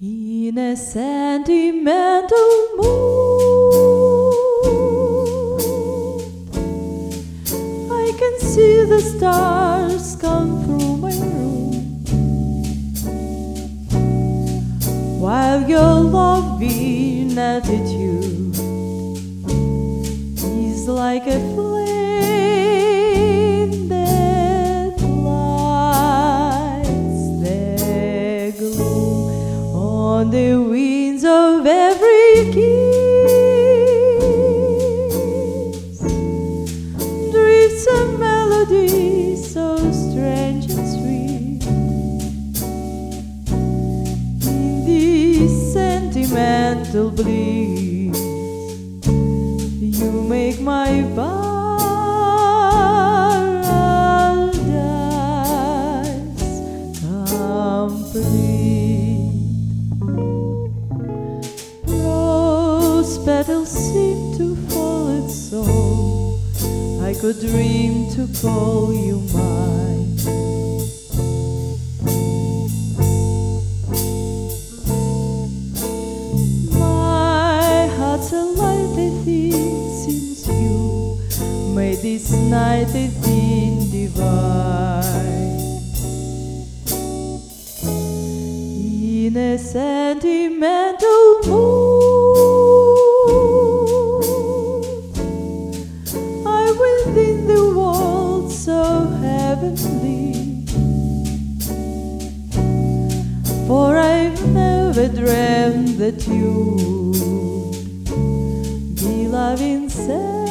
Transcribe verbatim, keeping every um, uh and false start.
In a sentimental mood, I can see the stars come through my room, while your loving attitude is like a flame that lights the gloom on the winds of every kiss. Drifts a melody so strange and sweet in this sentimental bliss. You make my paradise complete. Rose petals seem to fall its soul. I could dream to call you mine. My heart's alive with it since you made this night a thing divine. In a sentimental mood, I'm within the world so heavenly, for I've never dreamt that you'd be loving so.